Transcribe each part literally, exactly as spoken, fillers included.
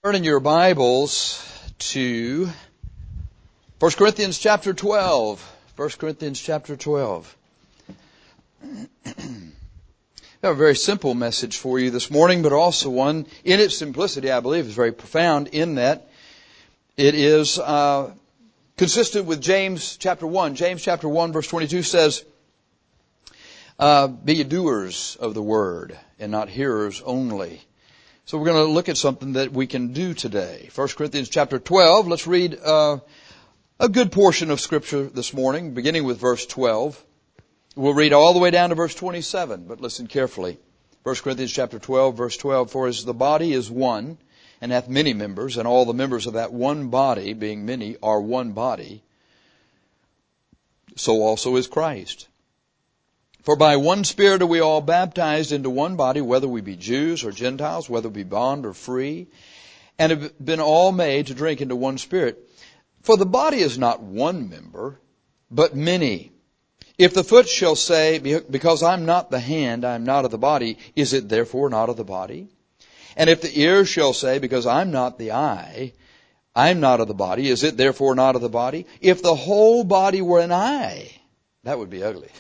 Turn in your Bibles to First Corinthians chapter twelve. First Corinthians chapter twelve. I have a very simple message for you this morning, but also one in its simplicity, I believe, is very profound in that it is uh, consistent with James chapter one. James chapter one verse twenty-two says, uh, be ye doers of the word and not hearers only. So we're going to look at something that we can do today. First Corinthians chapter twelve. Let's read uh, a good portion of Scripture this morning, beginning with verse twelve. We'll read all the way down to verse twenty-seven, but listen carefully. First Corinthians chapter twelve, verse twelve. For as the body is one, and hath many members, and all the members of that one body, being many, are one body, so also is Christ. For by one Spirit are we all baptized into one body, whether we be Jews or Gentiles, whether we be bond or free, and have been all made to drink into one Spirit. For the body is not one member, but many. If the foot shall say, because I'm not the hand, I am not of the body, is it therefore not of the body? And if the ear shall say, because I'm not the eye, I am not of the body, is it therefore not of the body? If the whole body were an eye, that would be ugly.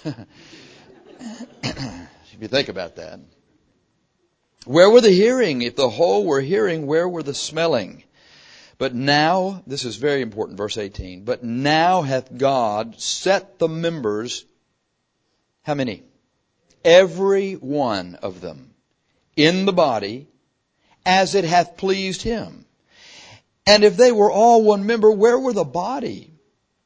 If you think about that. Where were the hearing? If the whole were hearing, where were the smelling? But now, this is very important, verse eighteen, but now hath God set the members, how many? Every one of them in the body as it hath pleased him. And if they were all one member, where were the body?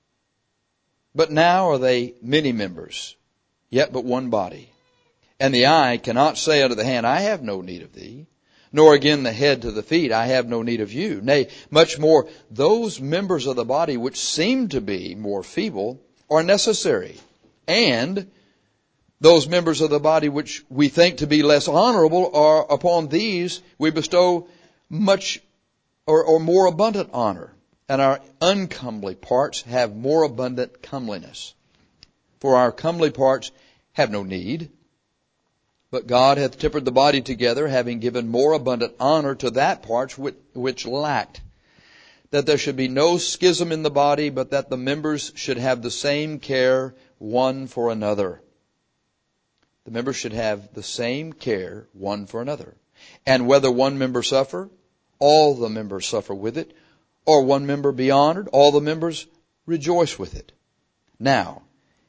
But now are they many members, yet but one body. And the eye cannot say unto the hand, I have no need of thee, nor again the head to the feet, I have no need of you. Nay, much more, those members of the body which seem to be more feeble are necessary. And those members of the body which we think to be less honorable are upon these we bestow much or, or more abundant honor. And our uncomely parts have more abundant comeliness. For our comely parts have no need, but God hath tempered the body together, having given more abundant honor to that part which, which lacked, that there should be no schism in the body, but that the members should have the same care one for another. The members should have the same care one for another. And whether one member suffer, all the members suffer with it, or one member be honored, all the members rejoice with it. Now,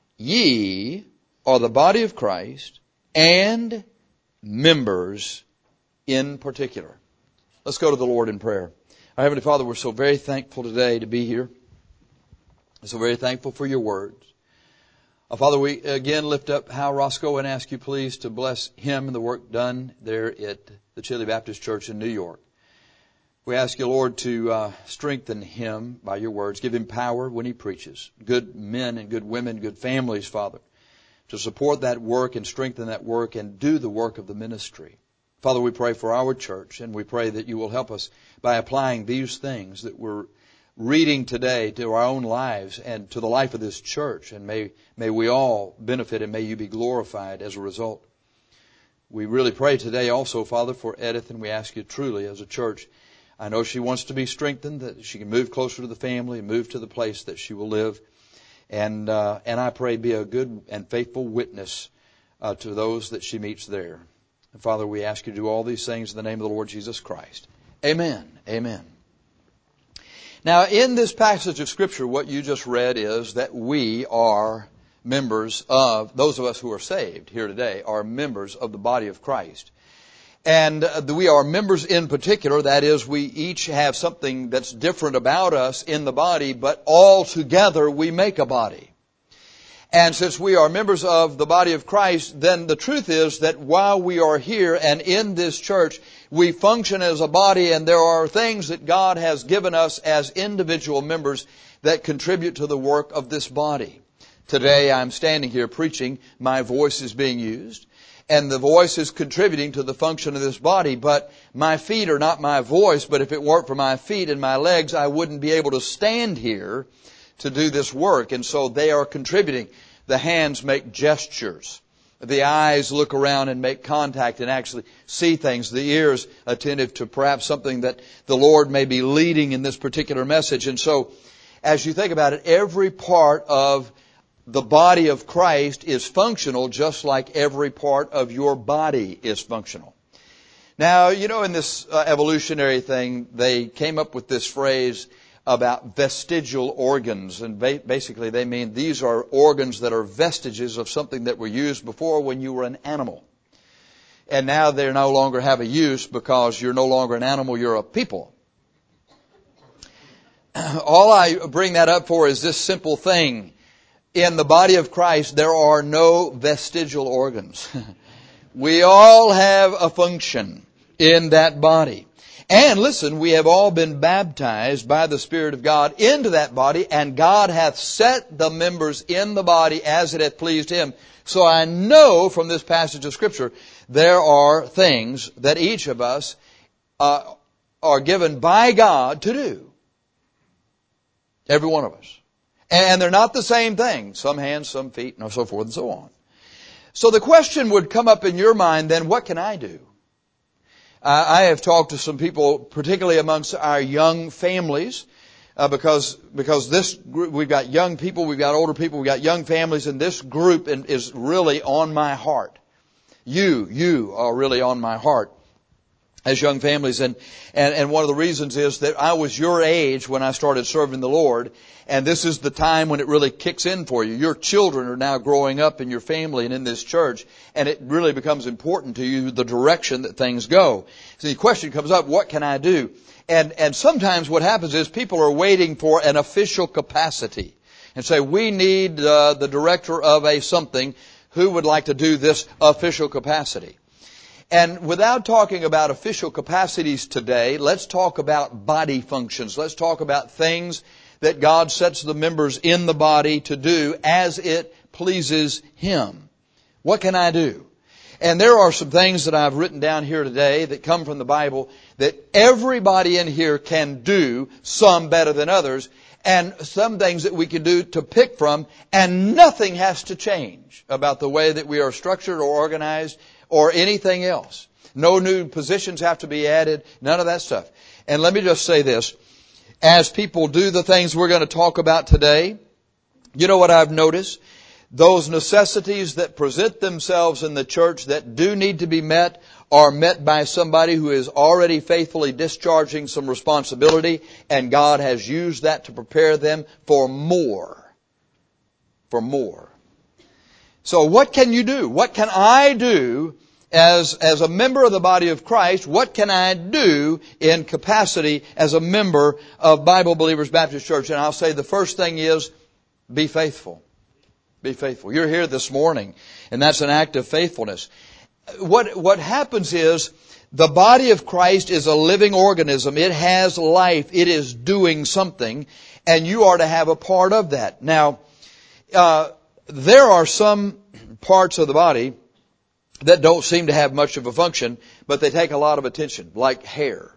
ye are the body of Christ, and members in particular. Let's go to the Lord in prayer. Our Heavenly Father, we're so very thankful today to be here. We're so very thankful for your words. Uh, Father, we again lift up Hal Roscoe and ask you please to bless him and the work done there at the Chile Baptist Church in New York. We ask you, Lord, to uh, strengthen him by your words. Give him power when he preaches. Good men and good women, good families, Father, to support that work and strengthen that work and do the work of the ministry. Father, we pray for our church, and we pray that you will help us by applying these things that we're reading today to our own lives and to the life of this church. And may, may we all benefit, and may you be glorified as a result. We really pray today also, Father, for Edith, and we ask you truly as a church, I know she wants to be strengthened, that she can move closer to the family, move to the place that she will live. And uh, and I pray be a good and faithful witness uh, to those that she meets there. And Father, we ask you to do all these things in the name of the Lord Jesus Christ. Amen. Amen. Now, in this passage of Scripture, what you just read is that we are members of, those of us who are saved here today, are members of the body of Christ. And we are members in particular, that is, we each have something that's different about us in the body, but all together we make a body. And since we are members of the body of Christ, then the truth is that while we are here and in this church, we function as a body, and there are things that God has given us as individual members that contribute to the work of this body. Today I'm standing here preaching, my voice is being used. And the voice is contributing to the function of this body. But my feet are not my voice, but if it weren't for my feet and my legs, I wouldn't be able to stand here to do this work. And so they are contributing. The hands make gestures. The eyes look around and make contact and actually see things. The ears attentive to perhaps something that the Lord may be leading in this particular message. And so, as you think about it, every part of the body of Christ is functional just like every part of your body is functional. Now, you know, in this uh, evolutionary thing, they came up with this phrase about vestigial organs. And ba- basically they mean these are organs that are vestiges of something that were used before when you were an animal. And now they no longer have a use because you're no longer an animal, you're a people. All I bring that up for is this simple thing. In the body of Christ, there are no vestigial organs. We all have a function in that body. And listen, we have all been baptized by the Spirit of God into that body, and God hath set the members in the body as it hath pleased Him. So I know from this passage of Scripture, there are things that each of us uh, are given by God to do. Every one of us. And they're not the same thing. Some hands, some feet, and so forth and so on. So the question would come up in your mind then, what can I do? Uh, I have talked to some people, particularly amongst our young families, uh, because because this group, we've got young people, we've got older people, we've got young families, and this group is really on my heart. You, you are really on my heart as young families. And, and, and one of the reasons is that I was your age when I started serving the Lord. And this is the time when it really kicks in for you. Your children are now growing up in your family and in this church. And it really becomes important to you the direction that things go. So the question comes up, what can I do? And, and sometimes what happens is people are waiting for an official capacity. And say, we need uh, the director of a something who would like to do this official capacity. And without talking about official capacities today, let's talk about body functions. Let's talk about things that God sets the members in the body to do as it pleases Him. What can I do? And there are some things that I've written down here today that come from the Bible that everybody in here can do, some better than others, and some things that we can do to pick from, and nothing has to change about the way that we are structured or organized or anything else. No new positions have to be added, none of that stuff. And let me just say this. As people do the things we're going to talk about today, you know what I've noticed? Those necessities that present themselves in the church that do need to be met are met by somebody who is already faithfully discharging some responsibility, and God has used that to prepare them for more. For more. So what can you do? What can I do as, as a member of the body of Christ? What can I do in capacity as a member of Bible Believers Baptist Church? And I'll say the first thing is, be faithful. Be faithful. You're here this morning, and that's an act of faithfulness. What, what happens is, the body of Christ is a living organism. It has life. It is doing something, and you are to have a part of that. Now, uh, there are some parts of the body that don't seem to have much of a function, but they take a lot of attention, like hair.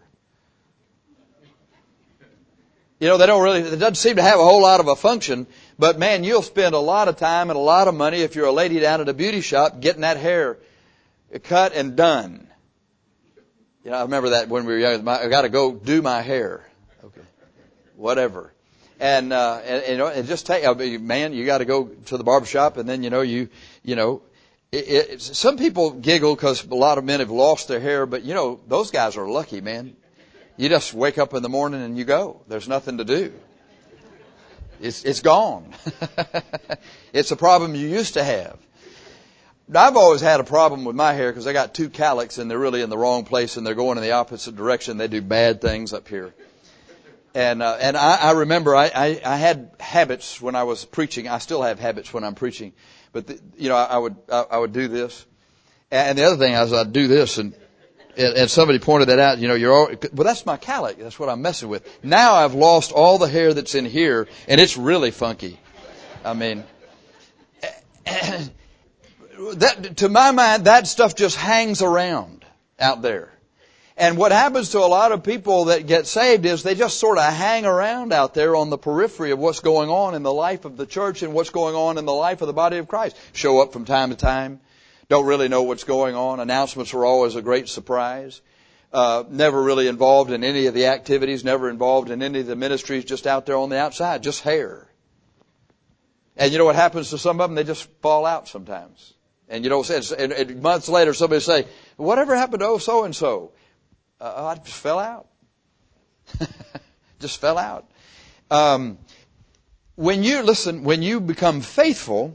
You know, they don't really, it doesn't seem to have a whole lot of a function, but man, you'll spend a lot of time and a lot of money if you're a lady down at a beauty shop getting that hair cut and done. You know, I remember that when we were young. I got to go do my hair. Okay. Whatever. And, uh, and, you know, and just take, I mean, man, you got to go to the barbershop, and then, you know, you, you know, it, it, some people giggle because a lot of men have lost their hair, but you know, those guys are lucky, man. You just wake up in the morning and you go. There's nothing to do. It's, it's gone. It's a problem you used to have. I've always had a problem with my hair because I got two calyx and they're really in the wrong place and they're going in the opposite direction. They do bad things up here. And, uh, and I, I remember I, I, I had habits when I was preaching. I still have habits when I'm preaching. But, the, you know, I, I would, I, I would do this. And the other thing is I'd do this, and, and, and somebody pointed that out, you know, you're all, well, that's my calyx. That's what I'm messing with. Now I've lost all the hair that's in here, and it's really funky. I mean, that, to my mind, that stuff just hangs around out there. And what happens to a lot of people that get saved is they just sort of hang around out there on the periphery of what's going on in the life of the church and what's going on in the life of the body of Christ. Show up from time to time, don't really know what's going on. Announcements are always a great surprise. Uh, never really involved in any of the activities, never involved in any of the ministries, just out there on the outside, just hair. And you know what happens to some of them? They just fall out sometimes. And you know, and, and months later somebody say, whatever happened to oh so-and-so? Uh, I just fell out. just fell out. Um, when you, listen, when you become faithful,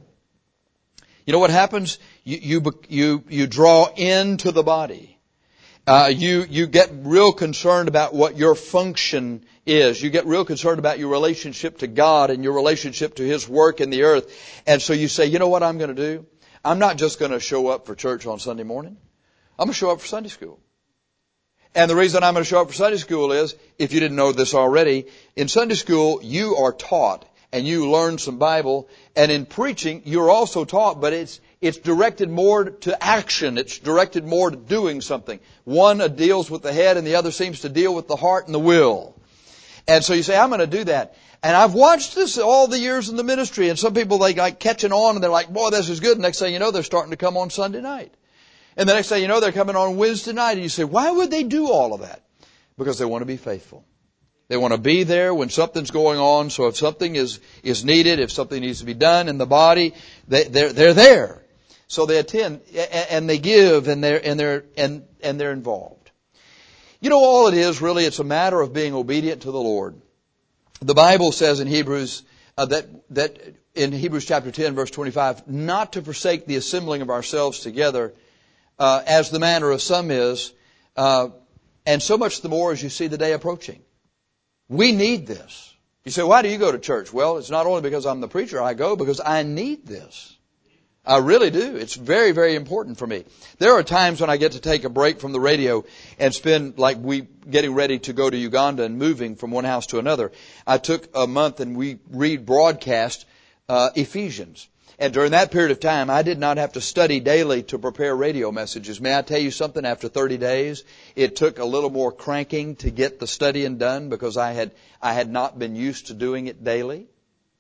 you know what happens? You, you, you, you draw into the body. Uh, you, you get real concerned about what your function is. You get real concerned about your relationship to God and your relationship to His work in the earth. And so you say, you know what I'm going to do? I'm not just going to show up for church on Sunday morning. I'm going to show up for Sunday school. And the reason I'm going to show up for Sunday school is, if you didn't know this already, in Sunday school you are taught and you learn some Bible. And in preaching you're also taught, but it's It's directed more to action. It's directed more to doing something. One deals with the head and the other seems to deal with the heart and the will. And so you say, I'm going to do that. And I've watched this all the years in the ministry, and some people, they like catching on and they're like, boy, this is good. Next thing you know, they're starting to come on Sunday night. And the next thing you know, they're coming on Wednesday night. And you say, why would they do all of that? Because they want to be faithful. They want to be there when something's going on. So if something is, is needed, if something needs to be done in the body, they, they're, they're there. So they attend and they give and they're, and they're, and, and they're involved. You know, all it is really, it's a matter of being obedient to the Lord. The Bible says in Hebrews, uh, that, that in Hebrews chapter ten verse twenty-five, not to forsake the assembling of ourselves together, uh, as the manner of some is, uh, and so much the more as you see the day approaching. We need this. You say, why do you go to church? Well, it's not only because I'm the preacher I go, because I need this. I really do. It's very, very important for me. There are times when I get to take a break from the radio and spend, like we getting ready to go to Uganda and moving from one house to another. I took a month and we read broadcast uh, Ephesians. And during that period of time, I did not have to study daily to prepare radio messages. May I tell you something? After thirty days, it took a little more cranking to get the studying done because I had I had not been used to doing it daily.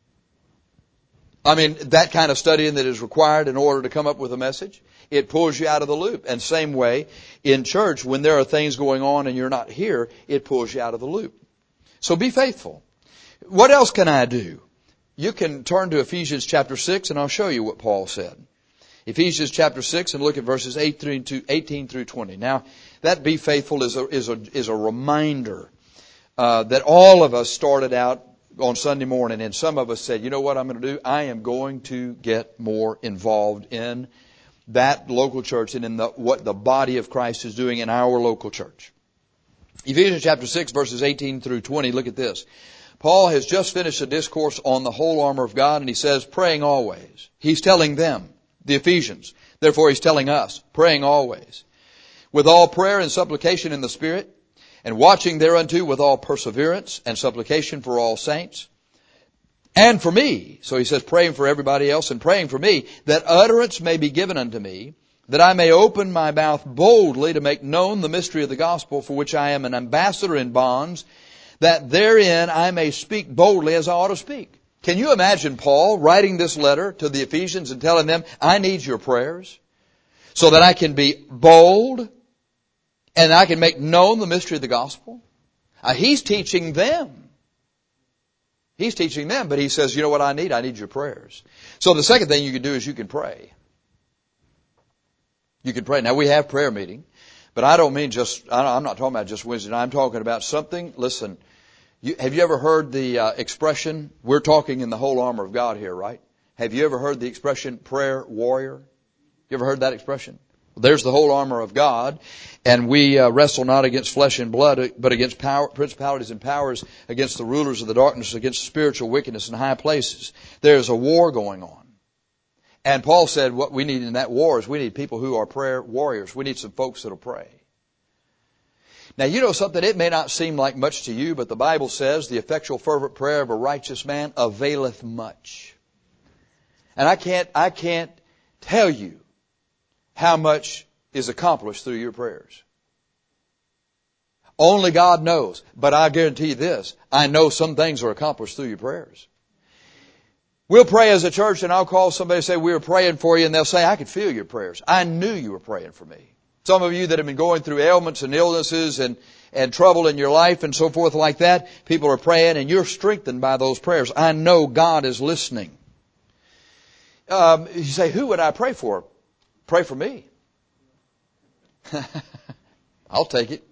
I mean, that kind of studying that is required in order to come up with a message, it pulls you out of the loop. And same way in church, when there are things going on and you're not here, it pulls you out of the loop. So be faithful. What else can I do? You can turn to Ephesians chapter six and I'll show you what Paul said. Ephesians chapter six and look at verses eighteen through twenty. Now, that be faithful is a, is a, is a reminder uh, that all of us started out on Sunday morning, and some of us said, you know what I'm going to do? I am going to get more involved in that local church and in the, what the body of Christ is doing in our local church. Ephesians chapter six, verses eighteen through twenty, look at this. Paul has just finished a discourse on the whole armor of God, and he says, praying always. He's telling them, the Ephesians. Therefore, he's telling us, praying always. With all prayer and supplication in the Spirit, and watching thereunto with all perseverance and supplication for all saints, and for me. So he says, praying for everybody else and praying for me, that utterance may be given unto me, that I may open my mouth boldly to make known the mystery of the gospel, for which I am an ambassador in bonds, that therein I may speak boldly as I ought to speak. Can you imagine Paul writing this letter to the Ephesians and telling them, I need your prayers so that I can be bold and I can make known the mystery of the gospel? Uh, he's teaching them. He's teaching them, but he says, you know what I need? I need your prayers. So the second thing you can do is you can pray. You can pray. Now we have prayer meeting, but I don't mean just, I'm not talking about just Wednesday night. I'm talking about something, listen, you, have you ever heard the uh, expression, we're talking in the whole armor of God here, right? Have you ever heard the expression prayer warrior? You ever heard that expression? Well, there's the whole armor of God, and we uh, wrestle not against flesh and blood, but against power, principalities and powers, against the rulers of the darkness, against spiritual wickedness in high places. There's a war going on. And Paul said what we need in that war is we need people who are prayer warriors. We need some folks that'll pray. Now, you know something, it may not seem like much to you, but the Bible says the effectual fervent prayer of a righteous man availeth much. And I can't, I can't tell you how much is accomplished through your prayers. Only God knows. But I guarantee you this, I know some things are accomplished through your prayers. We'll pray as a church, and I'll call somebody and say, we were praying for you, and they'll say, I could feel your prayers. I knew you were praying for me. Some of you that have been going through ailments and illnesses and, and trouble in your life and so forth like that, people are praying, and you're strengthened by those prayers. I know God is listening. Um, you say, who would I pray for? Pray for me. I'll take it.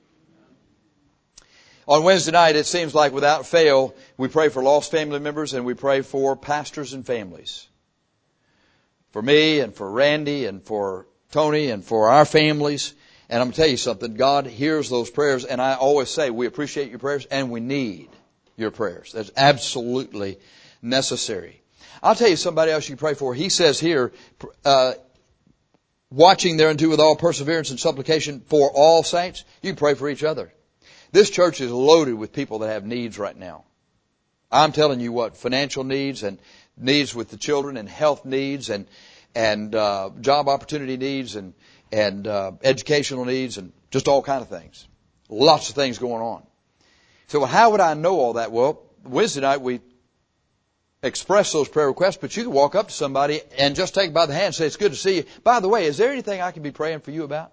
On Wednesday night, it seems like without fail, we pray for lost family members and we pray for pastors and families. For me and for Randy and for Tony and for our families. And I'm going to tell you something. God hears those prayers, and I always say we appreciate your prayers and we need your prayers. That's absolutely necessary. I'll tell you somebody else you pray for. He says here, uh, watching thereunto with all perseverance and supplication for all saints. You pray for each other. This church is loaded with people that have needs right now. I'm telling you what, financial needs and needs with the children and health needs and and uh, job opportunity needs and and uh, educational needs and just all kind of things. Lots of things going on. So well, how would I know all that? Well, Wednesday night we express those prayer requests, but you can walk up to somebody and just take by the hand and say, it's good to see you. By the way, is there anything I can be praying for you about?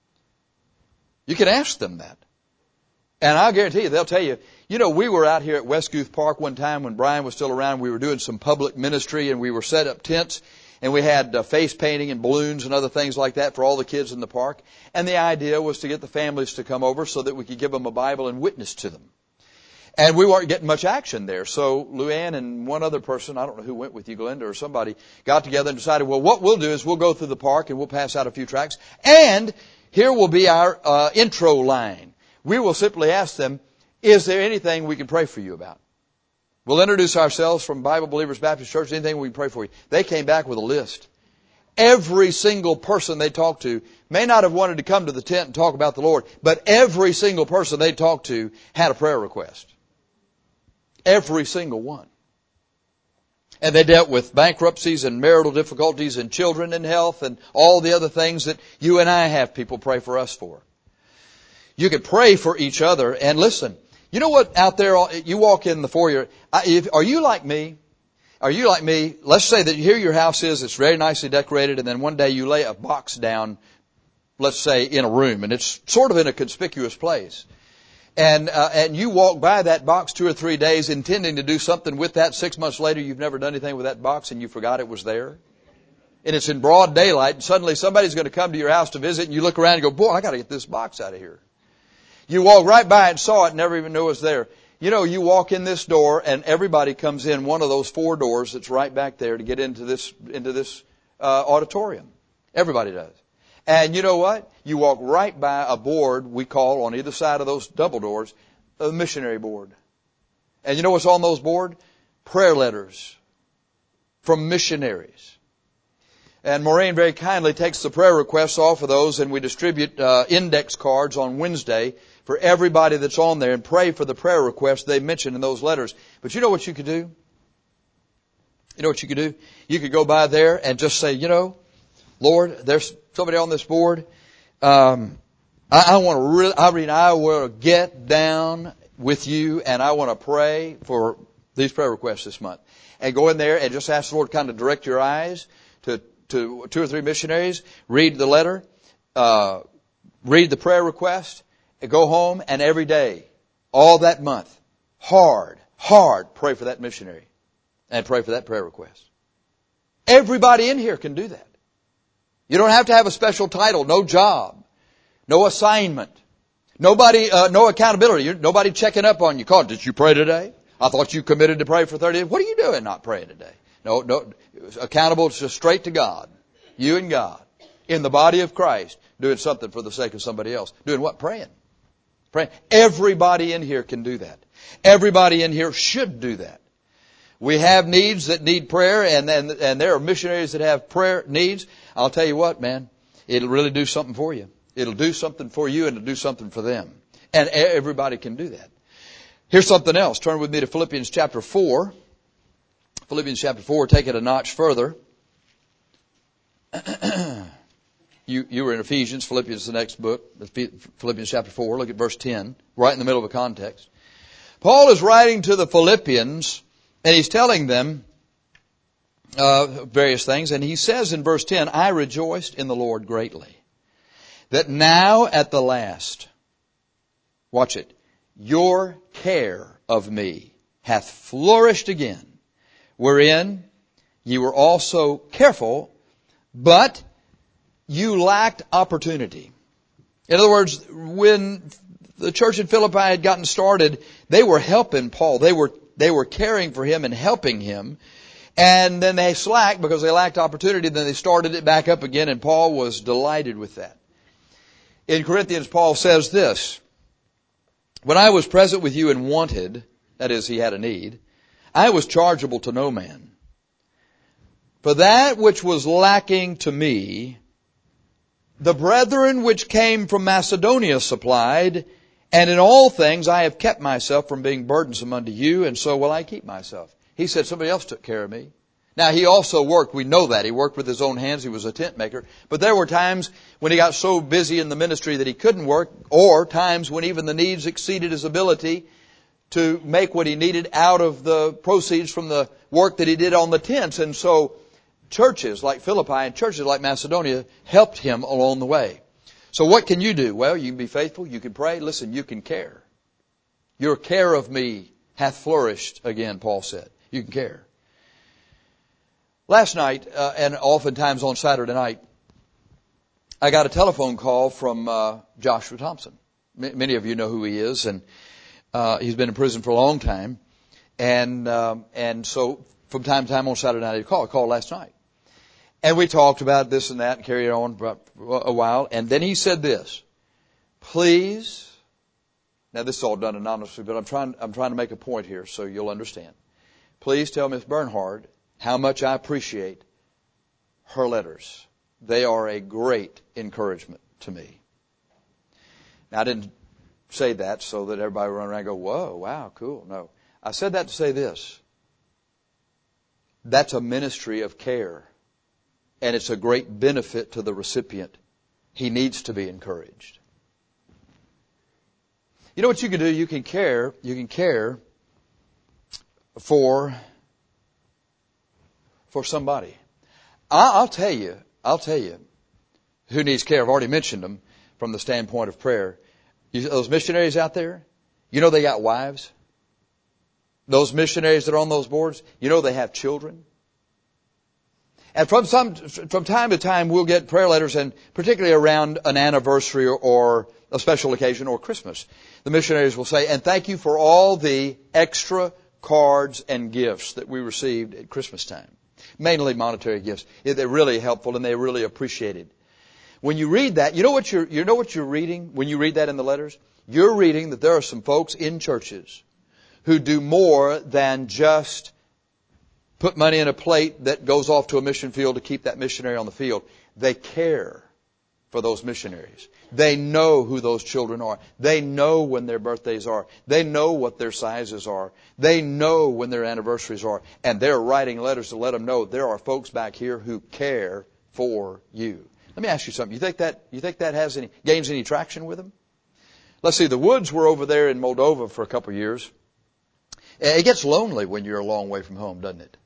You can ask them that. And I'll guarantee you, they'll tell you, you know, we were out here at Westguth Park one time when Brian was still around. We were doing some public ministry and we were set up tents and we had uh, face painting and balloons and other things like that for all the kids in the park. And the idea was to get the families to come over so that we could give them a Bible and witness to them. And we weren't getting much action there. So Luann and one other person, I don't know who went with you, Glenda or somebody, got together and decided, well, what we'll do is we'll go through the park and we'll pass out a few tracts. And here will be our uh, intro line. We will simply ask them, is there anything we can pray for you about? We'll introduce ourselves from Bible Believers Baptist Church, anything we can pray for you. They came back with a list. Every single person they talked to may not have wanted to come to the tent and talk about the Lord, but every single person they talked to had a prayer request. Every single one. And they dealt with bankruptcies and marital difficulties and children and health and all the other things that you and I have people pray for us for. You can pray for each other. And listen, you know what out there, you walk in the foyer, if, are you like me? Are you like me? Let's say that here your house is, it's very nicely decorated, and then one day you lay a box down, let's say in a room, and it's sort of in a conspicuous place. And, uh, and you walk by that box two or three days intending to do something with that. Six months later, you've never done anything with that box and you forgot it was there. And it's in broad daylight, and suddenly somebody's going to come to your house to visit, and you look around and go, boy, I got to get this box out of here. You walk right by it and saw it and never even knew it was there. You know, you walk in this door and everybody comes in one of those four doors that's right back there to get into this, into this, uh, auditorium. Everybody does. And you know what? You walk right by a board we call on either side of those double doors a missionary board. And you know what's on those boards? Prayer letters from missionaries. And Maureen very kindly takes the prayer requests off of those, and we distribute uh, index cards on Wednesday for everybody that's on there and pray for the prayer requests they mentioned in those letters. But you know what you could do? You know what you could do? You could go by there and just say, you know, Lord, there's somebody on this board. Um, I, I want to really, I mean, I will get down with you and I want to pray for these prayer requests this month. And go in there and just ask the Lord to kind of direct your eyes to, to two or three missionaries. Read the letter, uh, read the prayer request, and go home and every day, all that month, hard, hard pray for that missionary and pray for that prayer request. Everybody in here can do that. You don't have to have a special title, no job, no assignment, nobody, uh, no accountability. You're, nobody checking up on you. Call, did you pray today? I thought you committed to pray for thirty days. What are you doing not praying today? No, no, accountable just straight to God. You and God. In the body of Christ, doing something for the sake of somebody else. Doing what? Praying. Praying. Everybody in here can do that. Everybody in here should do that. We have needs that need prayer, and, and, and there are missionaries that have prayer needs. I'll tell you what, man, it'll really do something for you. It'll do something for you and it'll do something for them. And everybody can do that. Here's something else. Turn with me to Philippians chapter four. Philippians chapter four, take it a notch further. you, you were in Ephesians. Philippians is the next book. Philippians chapter four. Look at verse ten. Right in the middle of a context. Paul is writing to the Philippians, and he's telling them uh, various things. And he says in verse ten, I rejoiced in the Lord greatly, that now at the last, watch it, your care of me hath flourished again, wherein ye were also careful, but you lacked opportunity. In other words, when the church in Philippi had gotten started, they were helping Paul. They were, they were caring for him and helping him. And then they slacked because they lacked opportunity. Then they started it back up again, and Paul was delighted with that. In Corinthians, Paul says this, when I was present with you and wanted, that is, he had a need, I was chargeable to no man. For that which was lacking to me, the brethren which came from Macedonia supplied, and in all things I have kept myself from being burdensome unto you, and so will I keep myself. He said somebody else took care of me. Now he also worked, we know that, he worked with his own hands, he was a tent maker, but there were times when he got so busy in the ministry that he couldn't work, or times when even the needs exceeded his ability to make what he needed out of the proceeds from the work that he did on the tents. And so churches like Philippi and churches like Macedonia helped him along the way. So what can you do? Well, you can be faithful, you can pray, listen, you can care. Your care of me hath flourished again, Paul said. You can care. Last night, uh, and oftentimes on Saturday night, I got a telephone call from uh, Joshua Thompson. M- many of you know who he is, and uh, he's been in prison for a long time. And um, and so from time to time on Saturday night, he'd call. He called last night. And we talked about this and that and carried on for a while. And then he said this, please, now this is all done anonymously, but I'm trying, I'm trying to make a point here so you'll understand. Please tell Miss Bernhard how much I appreciate her letters. They are a great encouragement to me. Now, I didn't say that so that everybody would run around and go, whoa, wow, cool. No. I said that to say this. That's a ministry of care. And it's a great benefit to the recipient. He needs to be encouraged. You know what you can do? You can care, you can care for, for somebody. I'll tell you, I'll tell you who needs care. I've already mentioned them from the standpoint of prayer. You, those missionaries out there, you know they got wives. Those missionaries that are on those boards, you know they have children. And from some, from time to time, we'll get prayer letters, and particularly around an anniversary or, or a special occasion or Christmas, the missionaries will say, and thank you for all the extra cards and gifts that we received at Christmas time. Mainly monetary gifts. They're really helpful and they're really appreciated. When you read that, you know what you're, you know what you're reading when you read that in the letters? You're reading that there are some folks in churches who do more than just put money in a plate that goes off to a mission field to keep that missionary on the field. They care for those missionaries. They know who those children are. They know when their birthdays are. They know what their sizes are. They know when their anniversaries are. And they're writing letters to let them know there are folks back here who care for you. Let me ask you something. You think that, you think that has any, gains any traction with them? Let's see, the Woods were over there in Moldova for a couple of years. It gets lonely when you're a long way from home, doesn't it?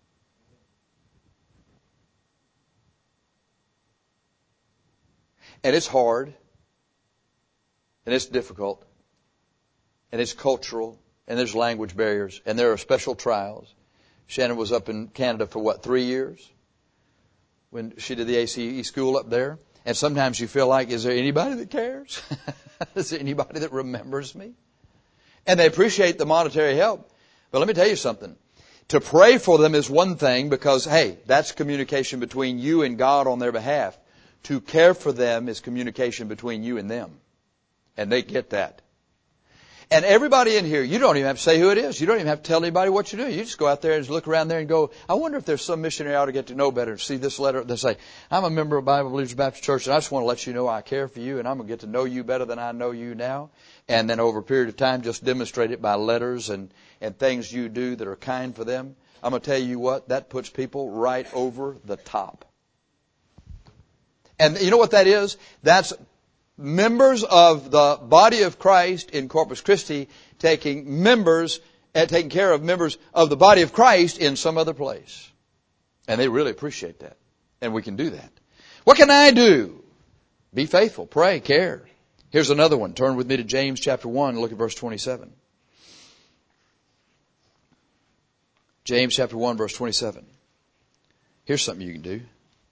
And it's hard, and it's difficult, and it's cultural, and there's language barriers, and there are special trials. Shannon was up in Canada for what, three years? When she did the A C E school up there. And sometimes you feel like, is there anybody that cares? Is there anybody that remembers me? And they appreciate the monetary help. But let me tell you something. To pray for them is one thing because, hey, that's communication between you and God on their behalf. To care for them is communication between you and them. And they get that. And everybody in here, you don't even have to say who it is. You don't even have to tell anybody what you do. You just go out there and just look around there and go, I wonder if there's some missionary I ought to get to know better. See this letter. They say, I'm a member of Bible Believers Baptist Church, and I just want to let you know I care for you, and I'm going to get to know you better than I know you now. And then over a period of time, just demonstrate it by letters and, and things you do that are kind for them. I'm going to tell you what, that puts people right over the top. And you know what that is? That's members of the body of Christ in Corpus Christi taking members, uh, taking care of members of the body of Christ in some other place. And they really appreciate that. And we can do that. What can I do? Be faithful, pray, care. Here's another one. Turn with me to James chapter one and look at verse twenty-seven. James chapter one, verse twenty-seven. Here's something you can do.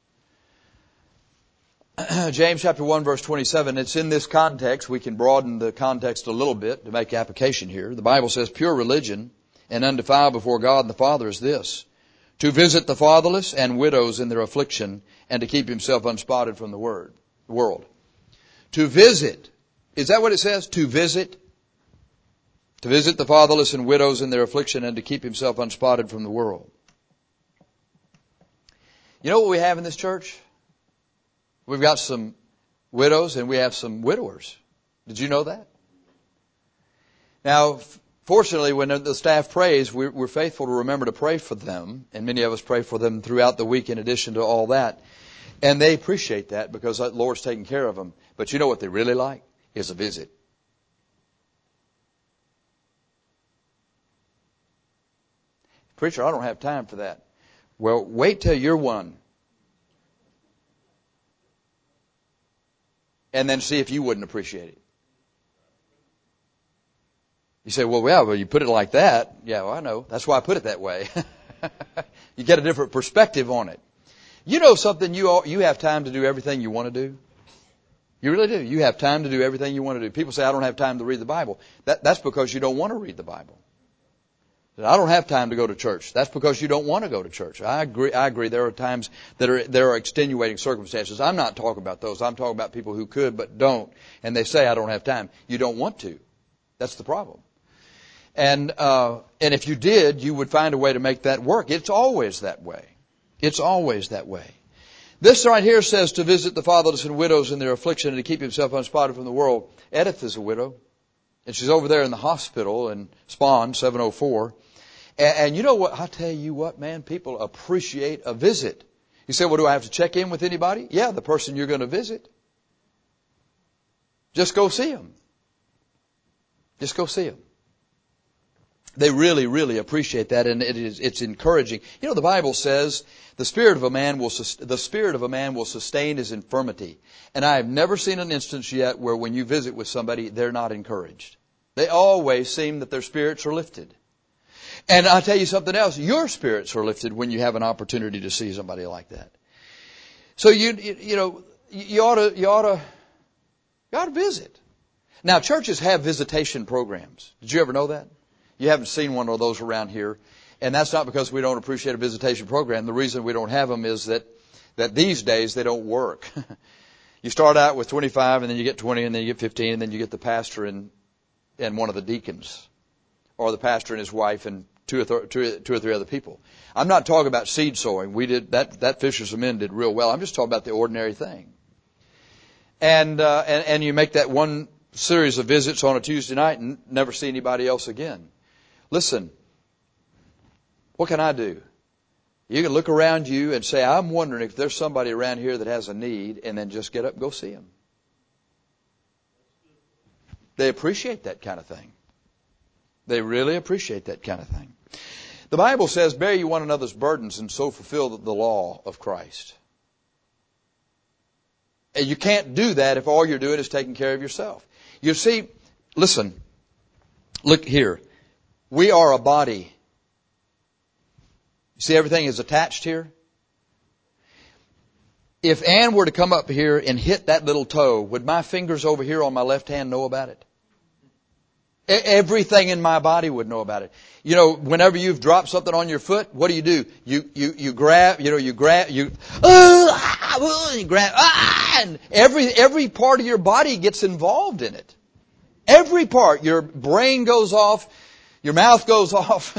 James chapter one, verse twenty-seven. It's in this context. We can broaden the context a little bit to make application here. The Bible says, pure religion and undefiled before God and the Father is this: to visit the fatherless and widows in their affliction, and to keep himself unspotted from the word, world. To visit. Is that what it says? To visit. To visit the fatherless and widows in their affliction, and to keep himself unspotted from the world. You know what we have in this church? We've got some widows and we have some widowers. Did you know that? Now, fortunately, when the staff prays, we're faithful to remember to pray for them. And many of us pray for them throughout the week in addition to all that. And they appreciate that because the Lord's taking care of them. But you know what they really like? Is a visit. Preacher, I don't have time for that. Well, wait till you're one. And then see if you wouldn't appreciate it. You say, well, yeah, well, you put it like that. Yeah, well, I know. That's why I put it that way. You get a different perspective on it. You know something, you all, you have time to do everything you want to do. You really do. You have time to do everything you want to do. People say, I don't have time to read the Bible. That, that's because you don't want to read the Bible. I don't have time to go to church. That's because you don't want to go to church. I agree. I agree. There are times that are there are extenuating circumstances. I'm not talking about those. I'm talking about people who could but don't, and they say I don't have time. You don't want to. That's the problem. And uh, and if you did, you would find a way to make that work. It's always that way. It's always that way. This right here says to visit the fatherless and widows in their affliction and to keep himself unspotted from the world. Edith is a widow, and she's over there in the hospital in Spawn, seven oh four. And, and you know what? I tell you what, man, people appreciate a visit. You say, well, do I have to check in with anybody? Yeah, the person you're going to visit. Just go see them. Just go see them. They really, really appreciate that, and it is, it's encouraging. You know, the Bible says the spirit of a man will, the spirit of a man will sustain his infirmity. And I have never seen an instance yet where when you visit with somebody, they're not encouraged. They always seem that their spirits are lifted. And I'll tell you something else. Your spirits are lifted when you have an opportunity to see somebody like that. So you, you, you know, you ought to, you ought to, you ought to visit. Now, churches have visitation programs. Did you ever know that? You haven't seen one of those around here. And that's not because we don't appreciate a visitation program. The reason we don't have them is that, that these days they don't work. You start out with twenty-five and then you get twenty and then you get fifteen and then you get the pastor and, and one of the deacons. Or the pastor and his wife and two or, th- two, two or three other people. I'm not talking about seed sowing. We did that. That Fishers of Men did real well. I'm just talking about the ordinary thing. And uh, and and you make that one series of visits on a Tuesday night and never see anybody else again. Listen, what can I do? You can look around you and say, I'm wondering if there's somebody around here that has a need, and then just get up and go see them. They appreciate that kind of thing. They really appreciate that kind of thing. The Bible says, bear you one another's burdens and so fulfill the law of Christ. And you can't do that if all you're doing is taking care of yourself. You see, listen, look here. We are a body. You see everything is attached here? If Ann were to come up here and hit that little toe, would my fingers over here on my left hand know about it? Everything in my body would know about it. You know, whenever you've dropped something on your foot, what do you do? You, you, you grab, you know, you grab, you, uh, you grab, ah, and every, every part of your body gets involved in it. Every part. Your brain goes off, your mouth goes off.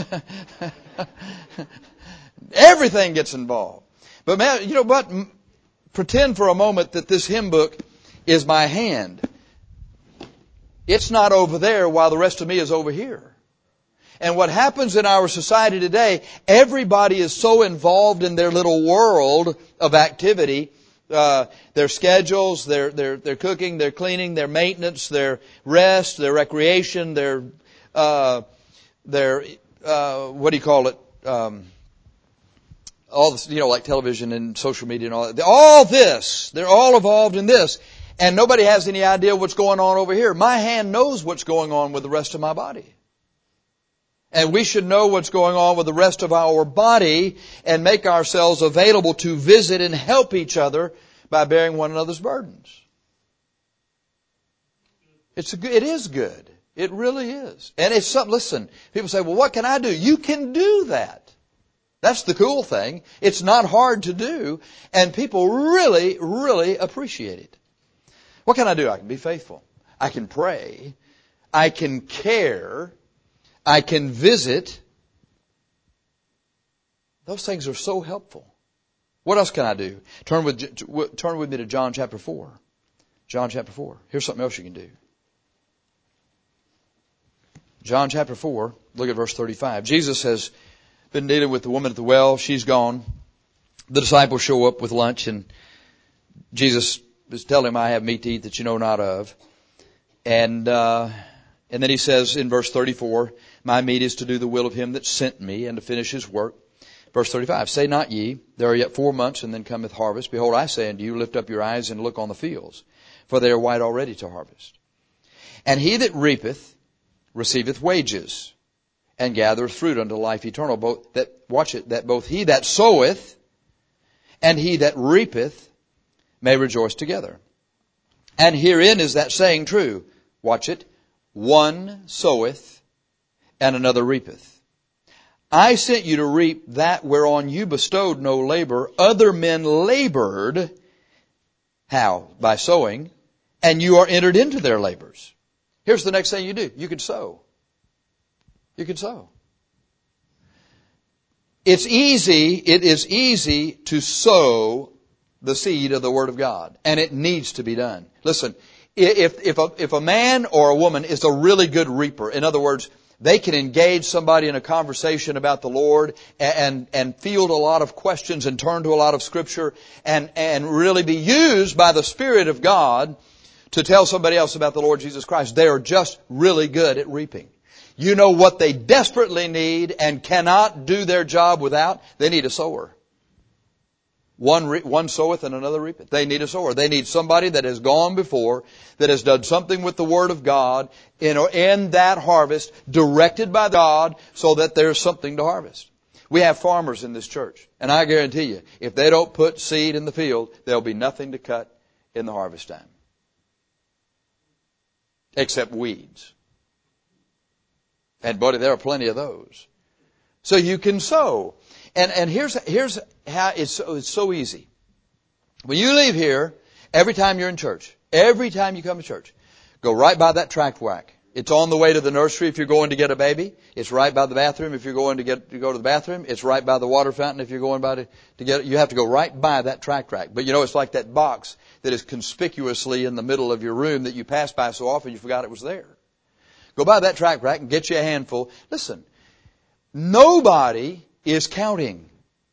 Everything gets involved. But man, you know what? Pretend for a moment that this hymn book is my hand. It's not over there while the rest of me is over here. And what happens in our society today, everybody is so involved in their little world of activity, uh, their schedules, their, their, their cooking, their cleaning, their maintenance, their rest, their recreation, their, uh, their, uh, what do you call it? Um, all this, you know, like television and social media and all that. All this, they're all involved in this. And nobody has any idea what's going on over here. My hand knows what's going on with the rest of my body. And we should know what's going on with the rest of our body and make ourselves available to visit and help each other by bearing one another's burdens. It's a good, it is good. It really is. And it's something, listen, people say, well, what can I do? You can do that. That's the cool thing. It's not hard to do. And people really, really appreciate it. What can I do? I can be faithful. I can pray. I can care. I can visit. Those things are so helpful. What else can I do? Turn with, turn with me to John chapter four. John chapter four. Here's something else you can do. John chapter four, look at verse thirty-five. Jesus has been dealing with the woman at the well. She's gone. The disciples show up with lunch, and Jesus is telling him, I have meat to eat that you know not of. And uh, and then he says in verse thirty-four, my meat is to do the will of him that sent me and to finish his work. Verse thirty-five, say not ye, there are yet four months, and then cometh harvest. Behold, I say unto you, lift up your eyes and look on the fields, for they are white already to harvest. And he that reapeth receiveth wages, and gathereth fruit unto life eternal. Both that, watch it, that both he that soweth and he that reapeth may rejoice together. And herein is that saying true. Watch it. One soweth and another reapeth. I sent you to reap that whereon you bestowed no labor. Other men labored. How? By sowing. And you are entered into their labors. Here's the next thing you do. You can sow. You can sow. It's easy, it is easy to sow the seed of the Word of God. And it needs to be done. Listen, if, if, a, if a man or a woman is a really good reaper, in other words, they can engage somebody in a conversation about the Lord and, and field a lot of questions and turn to a lot of Scripture and, and really be used by the Spirit of God to tell somebody else about the Lord Jesus Christ. They are just really good at reaping. You know what they desperately need and cannot do their job without? They need a sower. One, re- one soweth and another reapeth. They need a sower. They need somebody that has gone before, that has done something with the Word of God in, in that harvest, directed by God, so that there's something to harvest. We have farmers in this church, and I guarantee you, if they don't put seed in the field, there'll be nothing to cut in the harvest time. Except weeds. And buddy, there are plenty of those. So you can sow. And, and here's, here's how it's so, it's so easy. When you leave here, every time you're in church, every time you come to church, go right by that tract rack. It's on the way to the nursery if you're going to get a baby. It's right by the bathroom if you're going to get to go to the bathroom. It's right by the water fountain if you're going by to, to get it. You have to go right by that tract rack. But you know, it's like that box that is conspicuously in the middle of your room that you pass by so often you forgot it was there. Go by that tract rack and get you a handful. Listen, nobody is counting.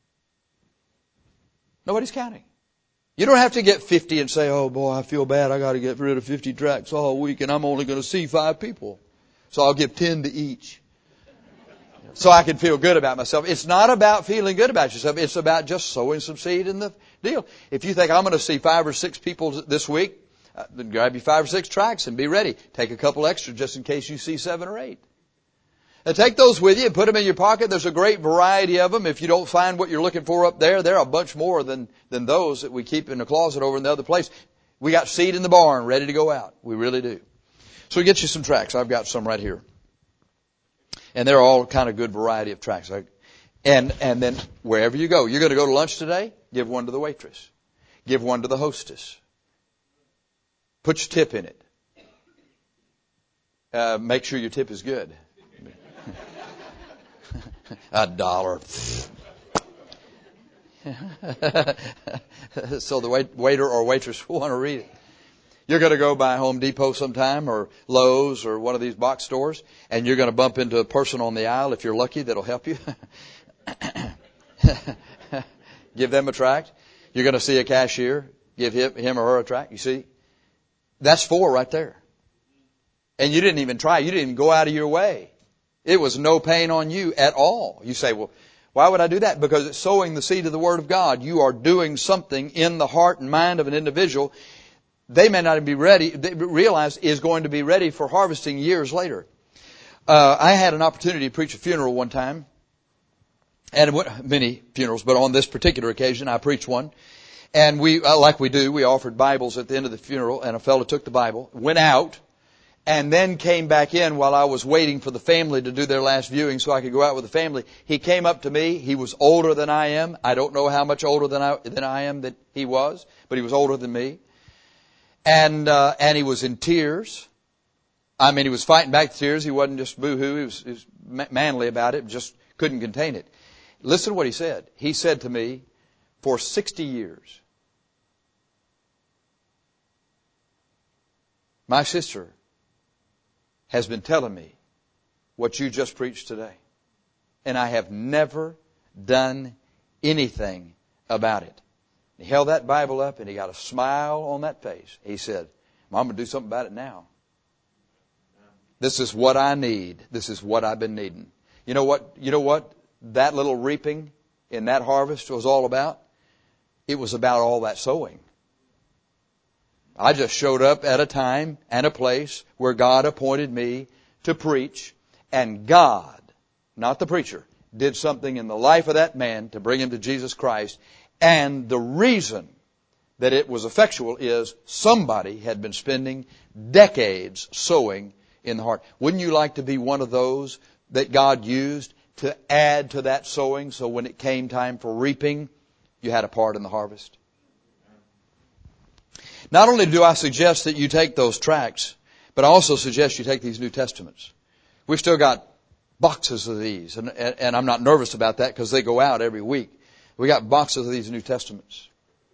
Nobody's counting. You don't have to get fifty and say, oh boy, I feel bad. I got to get rid of fifty tracts all week and I'm only going to see five people. So I'll give ten to each. So I can feel good about myself. It's not about feeling good about yourself. It's about just sowing some seed in the deal. If you think I'm going to see five or six people this week, uh, then grab you five or six tracts and be ready. Take a couple extra just in case you see seven or eight. And take those with you and put them in your pocket. There's a great variety of them. If you don't find what you're looking for up there, there are a bunch more than, than those that we keep in the closet over in the other place. We got seed in the barn ready to go out. We really do. So get you some tracts. I've got some right here. And they're all kind of good variety of tracts. And, and then wherever you go, you're going to go to lunch today? Give one to the waitress. Give one to the hostess. Put your tip in it. Uh, make sure your tip is good. A dollar. So the wait, waiter or waitress will want to read it. You're going to go by Home Depot sometime or Lowe's or one of these box stores, and you're going to bump into a person on the aisle, if you're lucky, that'll help you. Give them a tract. You're going to see a cashier. Give him, him or her a tract. You see? That's four right there. And you didn't even try. You didn't even go out of your way. It was no pain on you at all. You say, well, Why would I do that? Because it's sowing the seed of the Word of God. You are doing something in the heart and mind of an individual. They may not even be ready, they realize is going to be ready for harvesting years later. Uh, I had an opportunity to preach a funeral one time. And many funerals, but on this particular occasion, I preached one. And we, uh, like we do, we offered Bibles at the end of the funeral, and a fellow took the Bible, went out, and then came back in while I was waiting for the family to do their last viewing so I could go out with the family. He came up to me. He was older than I am. I don't know how much older than I, than I am that he was, but he was older than me. And, uh, and he was in tears. I mean, he was fighting back the tears. He wasn't just boo-hoo. He was, he was manly about it, just couldn't contain it. Listen to what he said. He said to me, for sixty years, my sister has been telling me what you just preached today. And I have never done anything about it. He held that Bible up and he got a smile on that face. He said, Mom, I'm going to do something about it now. This is what I need. This is what I've been needing. You know what? You know what that little reaping in that harvest was all about? It was about all that sowing. I just showed up at a time and a place where God appointed me to preach, and God, not the preacher, did something in the life of that man to bring him to Jesus Christ. And the reason that it was effectual is somebody had been spending decades sowing in the heart. Wouldn't you like to be one of those that God used to add to that sowing so when it came time for reaping, you had a part in the harvest? Not only do I suggest that you take those tracts, but I also suggest you take these New Testaments. We've still got boxes of these, and, and, and I'm not nervous about that because they go out every week. We got boxes of these New Testaments.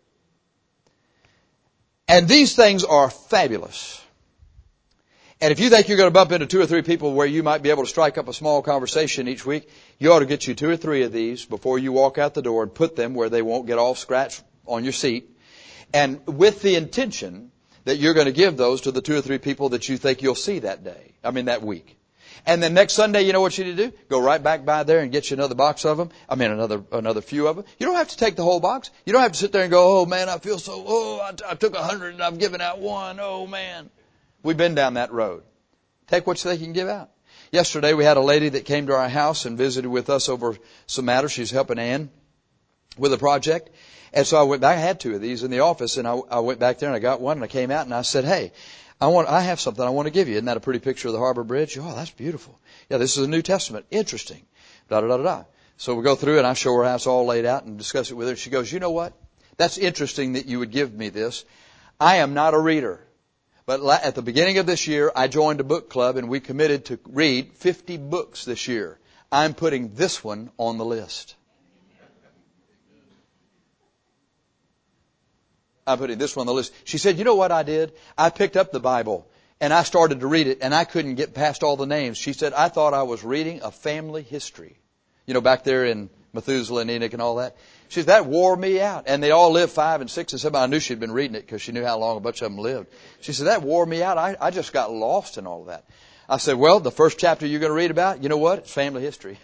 And these things are fabulous. And if you think you're going to bump into two or three people where you might be able to strike up a small conversation each week, you ought to get you two or three of these before you walk out the door and put them where they won't get all scratched on your seat. And with the intention that you're going to give those to the two or three people that you think you'll see that day, I mean that week. And then next Sunday, you know what you need to do? Go right back by there and get you another box of them. I mean, another another few of them. You don't have to take the whole box. You don't have to sit there and go, oh, man, I feel so, oh, I, t- I took a hundred and I've given out one. Oh, man. We've been down that road. Take what they can give out. Yesterday, we had a lady that came to our house and visited with us over some matters. She's helping Ann with a project. And so I went back. I had two of these in the office, and I, I went back there and I got one, and I came out and I said, hey, I want, I have something I want to give you. Isn't that a pretty picture of the Harbor Bridge? Oh, that's beautiful. Yeah, this is a New Testament. Interesting. Da, da, da, da, da. So we go through and I show her how it's all laid out and discuss it with her. She goes, you know what? That's interesting that you would give me this. I am not a reader. But at the beginning of this year, I joined a book club and we committed to read fifty books this year. I'm putting this one on the list. I'm putting this one on the list. She said, you know what I did? I picked up the Bible and I started to read it and I couldn't get past all the names. She said, I thought I was reading a family history. You know, back there in Methuselah and Enoch and all that. She said, that wore me out. And they all lived five and six and seven. I knew she'd been reading it because she knew how long a bunch of them lived. She said, that wore me out. I, I just got lost in all of that. I said, well, the first chapter you're going to read about, you know what? It's family history.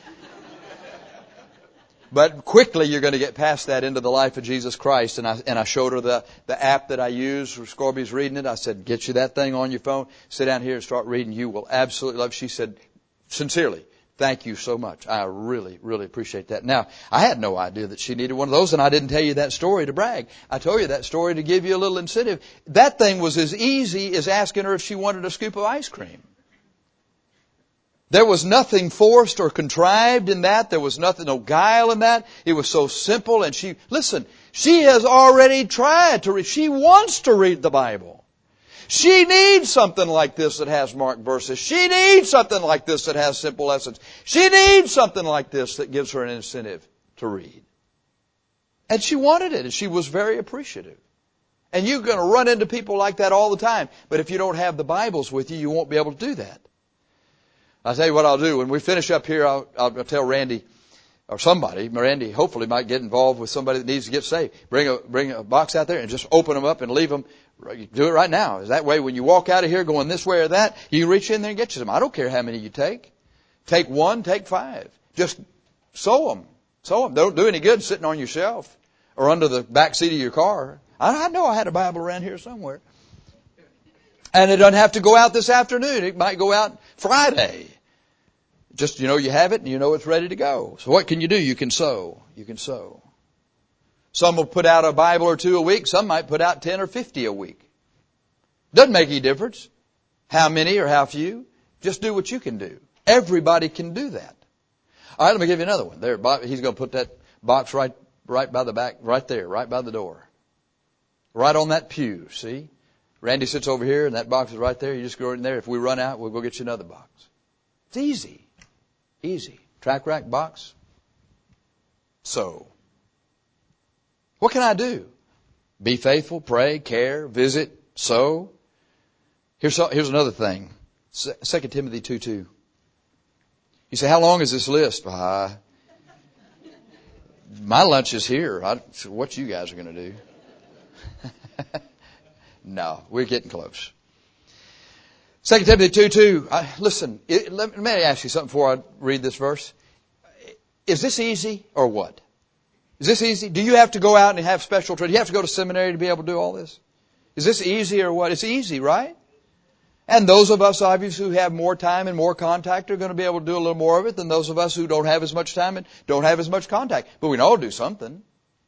But quickly you're going to get past that into the life of Jesus Christ. And I, and I showed her the, the app that I use. Scorby's reading it. I said, get you that thing on your phone. Sit down here and start reading. You will absolutely love it. She said, sincerely, thank you so much. I really, really appreciate that. Now, I had no idea that she needed one of those, and I didn't tell you that story to brag. I told you that story to give you a little incentive. That thing was as easy as asking her if she wanted a scoop of ice cream. There was nothing forced or contrived in that. There was nothing, no guile in that. It was so simple. And she, listen, she has already tried to read. She wants to read the Bible. She needs something like this that has marked verses. She needs something like this that has simple lessons. She needs something like this that gives her an incentive to read. And she wanted it, and she was very appreciative. And you're going to run into people like that all the time. But if you don't have the Bibles with you, you won't be able to do that. I'll tell you what I'll do. When we finish up here, I'll, I'll tell Randy, or somebody, Randy hopefully might get involved with somebody that needs to get saved. Bring a, bring a box out there and just open them up and leave them. You do it right now. Is that way when you walk out of here going this way or that, you can reach in there and get you some. I don't care how many you take. Take one, take five. Just sow them. Sow them. They don't do any good sitting on your shelf or under the back seat of your car. I, I know I had a Bible around here somewhere. And it doesn't have to go out this afternoon. It might go out Friday. Just, you know, you have it and you know it's ready to go. So what can you do? You can sow. You can sow. Some will put out a Bible or two a week. Some might put out ten or fifty a week. Doesn't make any difference how many or how few. Just do what you can do. Everybody can do that. All right, let me give you another one. There, he's going to put that box right, right by the back, right there, right by the door. Right on that pew, see? Randy sits over here and that box is right there. You just go in there. If we run out, we'll go get you another box. It's easy. Easy. Track rack box. So, what can I do? Be faithful, pray, care, visit, sow. Here's, here's another thing. Second Timothy two two. You say, how long is this list? Uh, my lunch is here. I, so what you guys are going to do? No, we're getting close. Second Timothy two two. I, listen, it, let, let me ask you something before I read this verse. Is this easy or what? Is this easy? Do you have to go out and have special training? Do you have to go to seminary to be able to do all this? Is this easy or what? It's easy, right? And those of us, obviously, who have more time and more contact are going to be able to do a little more of it than those of us who don't have as much time and don't have as much contact. But we can all do something.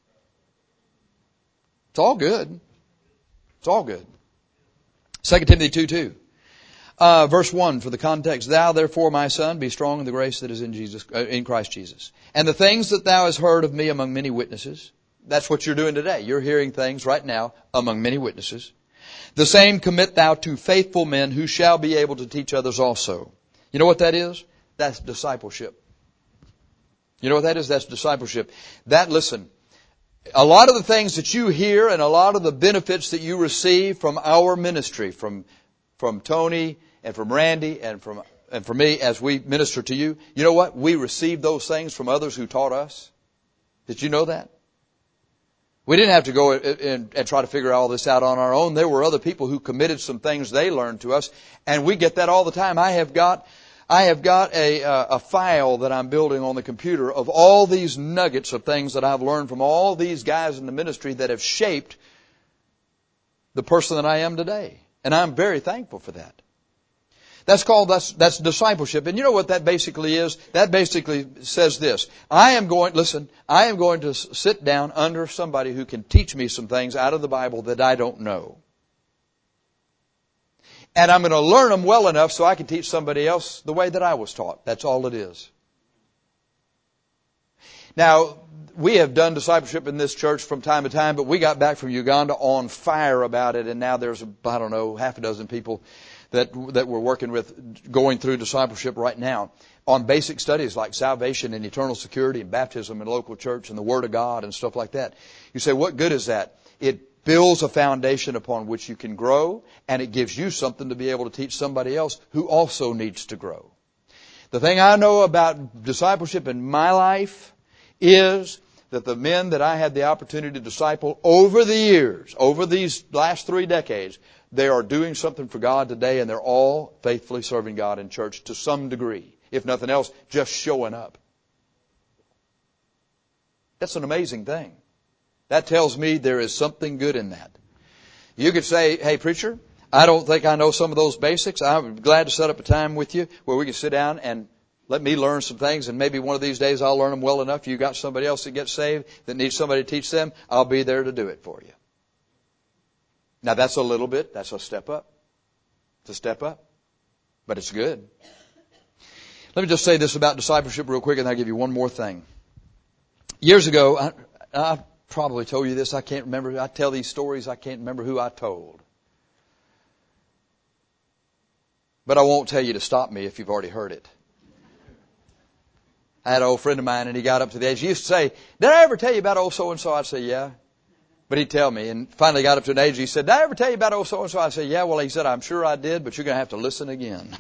It's all good. It's all good. Second Timothy two two. Uh, verse one for the context. Thou therefore, my son, be strong in the grace that is in Jesus, uh, in Christ Jesus. And the things that thou hast heard of me among many witnesses. That's what you're doing today. You're hearing things right now among many witnesses. The same commit thou to faithful men who shall be able to teach others also. You know what that is? That's discipleship. You know what that is? That's discipleship. That, listen, a lot of the things that you hear and a lot of the benefits that you receive from our ministry, from, from Tony and from Randy and from, and from me as we minister to you, you know what? We receive those things from others who taught us. Did you know that? We didn't have to go and, and try to figure all this out on our own. There were other people who committed some things they learned to us, and we get that all the time. I have got, I have got a, a file that I'm building on the computer of all these nuggets of things that I've learned from all these guys in the ministry that have shaped the person that I am today. And I'm very thankful for that. That's called, that's, that's discipleship. And you know what that basically is? That basically says this. I am going, listen, I am going to sit down under somebody who can teach me some things out of the Bible that I don't know. And I'm going to learn them well enough so I can teach somebody else the way that I was taught. That's all it is. Now, we have done discipleship in this church from time to time, but we got back from Uganda on fire about it, and now there's, I don't know, half a dozen people that that we're working with going through discipleship right now on basic studies like salvation and eternal security and baptism and local church and the Word of God and stuff like that. You say, what good is that? It builds a foundation upon which you can grow, and it gives you something to be able to teach somebody else who also needs to grow. The thing I know about discipleship in my life is that the men that I had the opportunity to disciple over the years, over these last three decades, they are doing something for God today, and they're all faithfully serving God in church to some degree. If nothing else, just showing up. That's an amazing thing. That tells me there is something good in that. You could say, hey, preacher, I don't think I know some of those basics. I'm glad to set up a time with you where we can sit down and let me learn some things, and maybe one of these days I'll learn them well enough. You got somebody else that gets saved that needs somebody to teach them, I'll be there to do it for you. Now that's a little bit, that's a step up. It's a step up. But it's good. Let me just say this about discipleship real quick, and I'll give you one more thing. Years ago, I, I probably told you this, I can't remember. I tell these stories, I can't remember who I told. But I won't tell you to stop me if you've already heard it. I had an old friend of mine, and he got up to the age. He used to say, did I ever tell you about old so-and-so? I'd say, yeah. But he'd tell me, and finally got up to an age, he said, did I ever tell you about old so-and-so? I said, yeah. Well, he said, I'm sure I did, but you're going to have to listen again.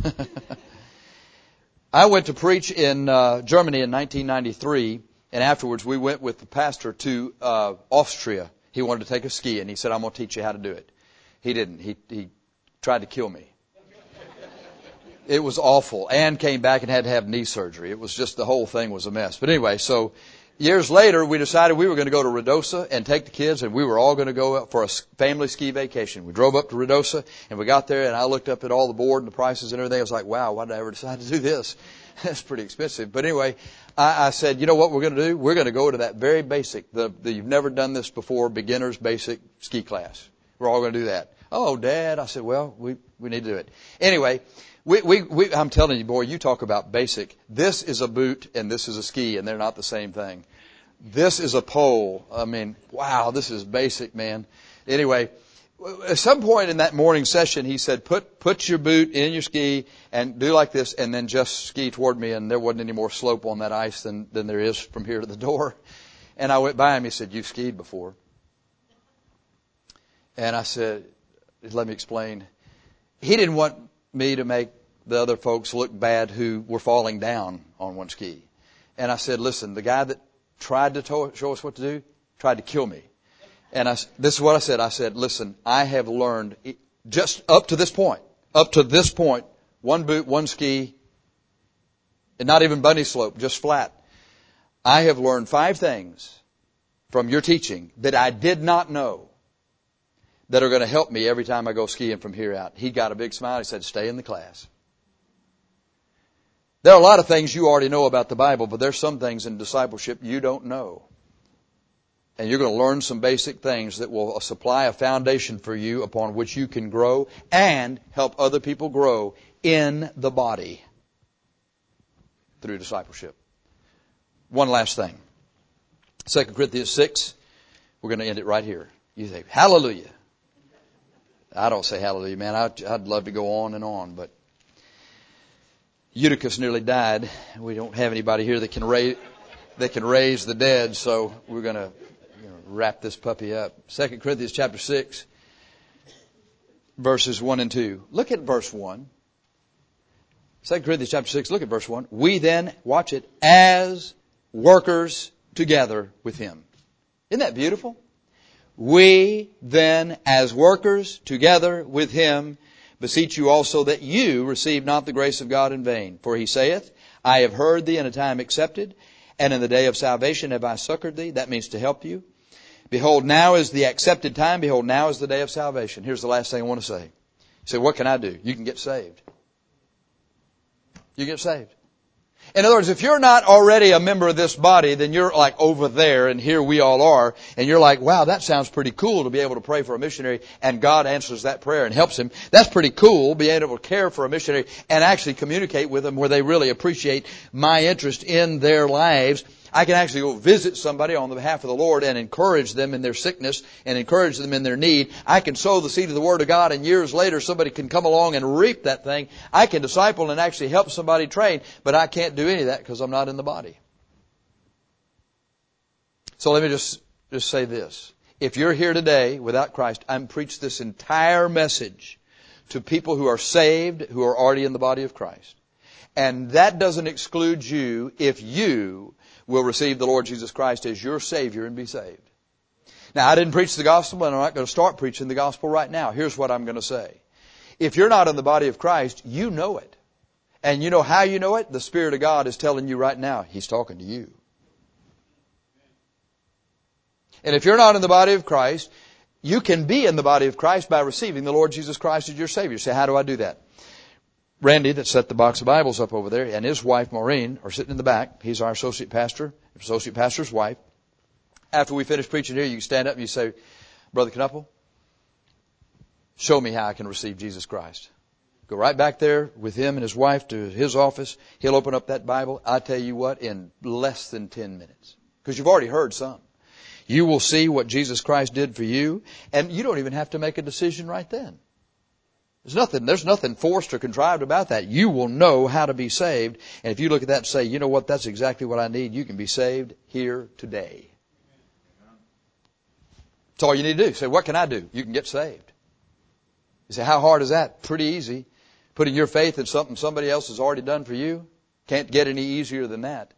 I went to preach in uh, Germany in nineteen ninety-three, and afterwards we went with the pastor to uh, Austria. He wanted to take a ski, and he said, I'm going to teach you how to do it. He didn't. He, he tried to kill me. It was awful. Ann came back and had to have knee surgery. It was just, the whole thing was a mess. But anyway, so Years later, we decided we were going to go to Ruidoso and take the kids, and we were all going to go out for a family ski vacation. We drove up to Ruidoso, and we got there, and I looked up at all the board and the prices and everything. I was like, wow, why did I ever decide to do this? That's pretty expensive. But anyway, I, I said, you know what we're going to do? We're going to go to that very basic, the, the you've never done this before, beginner's basic ski class. We're all going to do that. Oh, Dad. I said, well, we, we need to do it. Anyway, we, we, we, I'm telling you, boy, you talk about basic. This is a boot and this is a ski, and they're not the same thing. This is a pole. I mean, wow, this is basic, man. Anyway, at some point in that morning session, he said, put, put your boot in your ski and do like this and then just ski toward me. And there wasn't any more slope on that ice than, than there is from here to the door. And I went by him. He said, you've skied before. And I said, let me explain. He didn't want me to make the other folks look bad who were falling down on one ski. And I said, listen, the guy that tried to to- show us what to do tried to kill me. And I, this is what I said. I said, listen, I have learned just up to this point, up to this point, one boot, one ski, and not even bunny slope, just flat. I have learned five things from your teaching that I did not know that are going to help me every time I go skiing from here out. He got a big smile. He said, stay in the class. There are a lot of things you already know about the Bible, but there's some things in discipleship you don't know. And you're going to learn some basic things that will supply a foundation for you upon which you can grow and help other people grow in the body through discipleship. One last thing. Second Corinthians six, we're going to end it right here. You say, hallelujah. I don't say hallelujah, man. I'd, I'd love to go on and on, but Eutychus nearly died. We don't have anybody here that can raise, that can raise the dead, so we're going to you know, wrap this puppy up. Second Corinthians chapter six, verses one and two. Look at verse one. Second Corinthians chapter six, look at verse one. We then, watch it, as workers together with him. Isn't that beautiful? We then, as workers together with him, beseech you also that you receive not the grace of God in vain. For he saith, I have heard thee in a time accepted, and in the day of salvation have I succored thee. That means to help you. Behold, now is the accepted time. Behold, now is the day of salvation. Here's the last thing I want to say. You say, what can I do? You can get saved. You get saved. In other words, if you're not already a member of this body, then you're like over there and here we all are. And you're like, wow, that sounds pretty cool to be able to pray for a missionary and God answers that prayer and helps him. That's pretty cool, being able to care for a missionary and actually communicate with them where they really appreciate my interest in their lives. I can actually go visit somebody on the behalf of the Lord and encourage them in their sickness and encourage them in their need. I can sow the seed of the Word of God, and years later somebody can come along and reap that thing. I can disciple and actually help somebody train, but I can't do any of that because I'm not in the body. So let me just, just say this. If you're here today without Christ, I'm preached this entire message to people who are saved, who are already in the body of Christ. And that doesn't exclude you if you will receive the Lord Jesus Christ as your Savior and be saved. Now, I didn't preach the gospel, and I'm not going to start preaching the gospel right now. Here's what I'm going to say. If you're not in the body of Christ, you know it. And you know how you know it? The Spirit of God is telling you right now. He's talking to you. And if you're not in the body of Christ, you can be in the body of Christ by receiving the Lord Jesus Christ as your Savior. You say, how do I do that? Randy, that set the box of Bibles up over there, and his wife, Maureen, are sitting in the back. He's our associate pastor, associate pastor's wife. After we finish preaching here, you can stand up and you say, Brother Knuppel, show me how I can receive Jesus Christ. Go right back there with him and his wife to his office. He'll open up that Bible. I tell you what, in less than ten minutes. Because you've already heard some. You will see what Jesus Christ did for you, and you don't even have to make a decision right then. There's nothing, there's nothing forced or contrived about that. You will know how to be saved. And if you look at that and say, you know what, that's exactly what I need, you can be saved here today. That's all you need to do. Say, what can I do? You can get saved. You say, how hard is that? Pretty easy. Putting your faith in something somebody else has already done for you. Can't get any easier than that.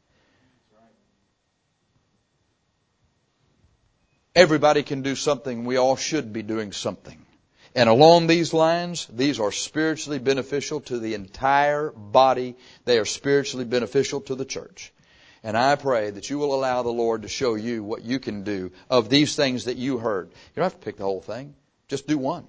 Everybody can do something. We all should be doing something. And along these lines, these are spiritually beneficial to the entire body. They are spiritually beneficial to the church. And I pray that you will allow the Lord to show you what you can do of these things that you heard. You don't have to pick the whole thing. Just do one.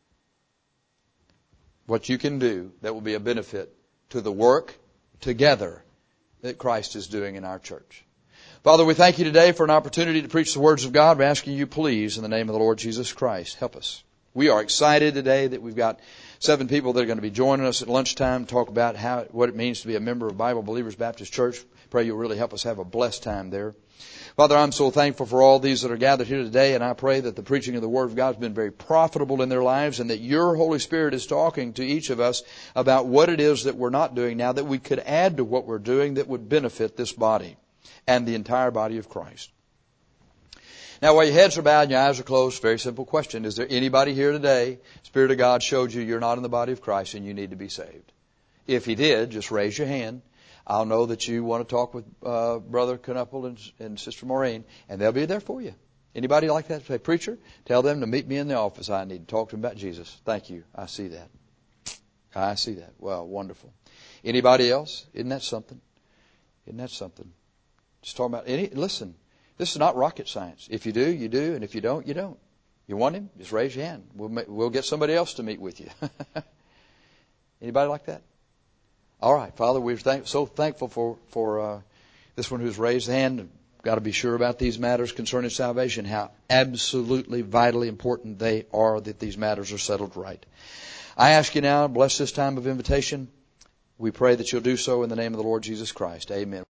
What you can do that will be a benefit to the work together that Christ is doing in our church. Father, we thank you today for an opportunity to preach the words of God. We're asking you, please, in the name of the Lord Jesus Christ, help us. We are excited today that we've got seven people that are going to be joining us at lunchtime to talk about how what it means to be a member of Bible Believers Baptist Church. Pray you'll really help us have a blessed time there. Father, I'm so thankful for all these that are gathered here today, and I pray that the preaching of the Word of God has been very profitable in their lives, and that your Holy Spirit is talking to each of us about what it is that we're not doing now that we could add to what we're doing that would benefit this body and the entire body of Christ. Now, while your heads are bowed and your eyes are closed, very simple question. Is there anybody here today, Spirit of God showed you you're not in the body of Christ and you need to be saved? If He did, just raise your hand. I'll know that you want to talk with uh, Brother Knuppel and, and Sister Maureen, and they'll be there for you. Anybody like that? Say, preacher, tell them to meet me in the office. I need to talk to them about Jesus. Thank you. I see that. I see that. Well, wonderful. Anybody else? Isn't that something? Isn't that something? Just talking about any. Listen, this is not rocket science. If you do, you do, and if you don't, you don't. You want Him? Just raise your hand. We'll make, we'll get somebody else to meet with you. Anybody like that? All right, Father, we're thank, so thankful for for uh, this one who's raised the hand. Got to be sure about these matters concerning salvation, how absolutely, vitally important they are that these matters are settled right. I ask you now, bless this time of invitation. We pray that you'll do so in the name of the Lord Jesus Christ. Amen.